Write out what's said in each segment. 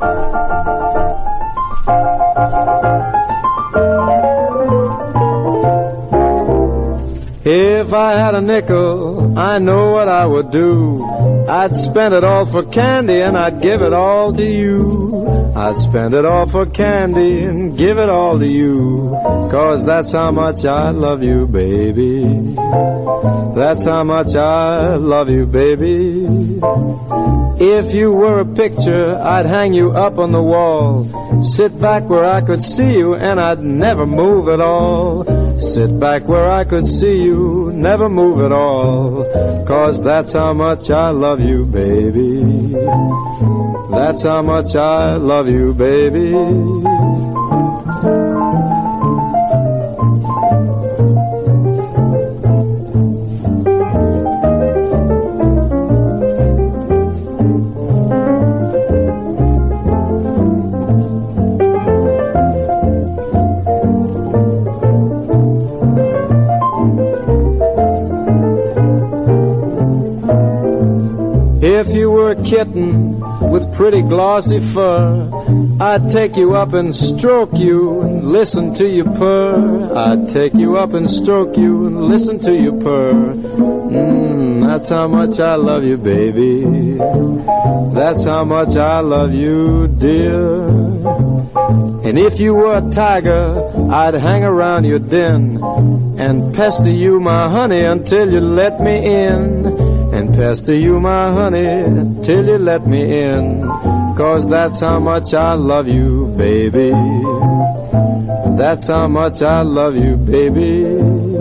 If I had a nickel, I know what I would do. I'd spend it all for candy and I'd give it all to you. I'd spend it all for candy and give it all to you. 'Cause that's how much I love you, baby. That's how much I love you, baby. If you were a picture, I'd hang you up on the wall. Sit back where I could see you and I'd never move at all. Sit back where I could see you, never move at all. 'Cause that's how much I love you, baby. That's how much I love you, baby. If you were a kitten with pretty glossy fur, I'd take you up and stroke you and listen to you purr. I'd take you up and stroke you and listen to you purr. That's how much I love you, baby. That's how much I love you, dear. And if you were a tiger, I'd hang around your den and pester you, my honey, until you let me in. And pester you, my honey, till you let me in. 'Cause that's how much I love you, baby. That's how much I love you, baby.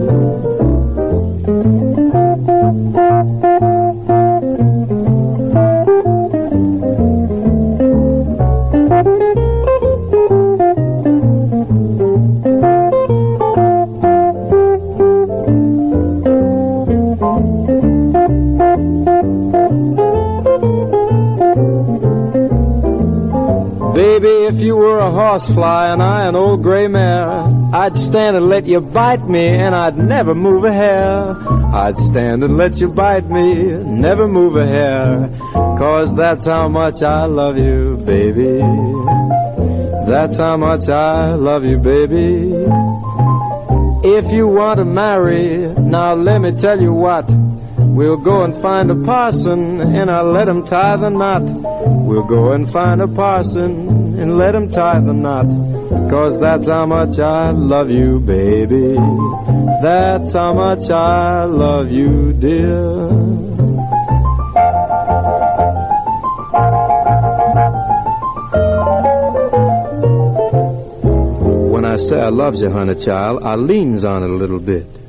Baby, if you were a horsefly and I an old gray mare, I'd stand and let you bite me and I'd never move a hair. I'd stand and let you bite me, never move a hair. 'Cause that's how much I love you, baby. That's how much I love you, baby. If you want to marry, now let me tell you what. We'll go and find a parson and I'll let him tie the knot. We'll go and find a parson and let him tie the knot. 'Cause that's how much I love you, baby. That's how much I love you, dear. When I say I loves you, honey child, I leans on it a little bit.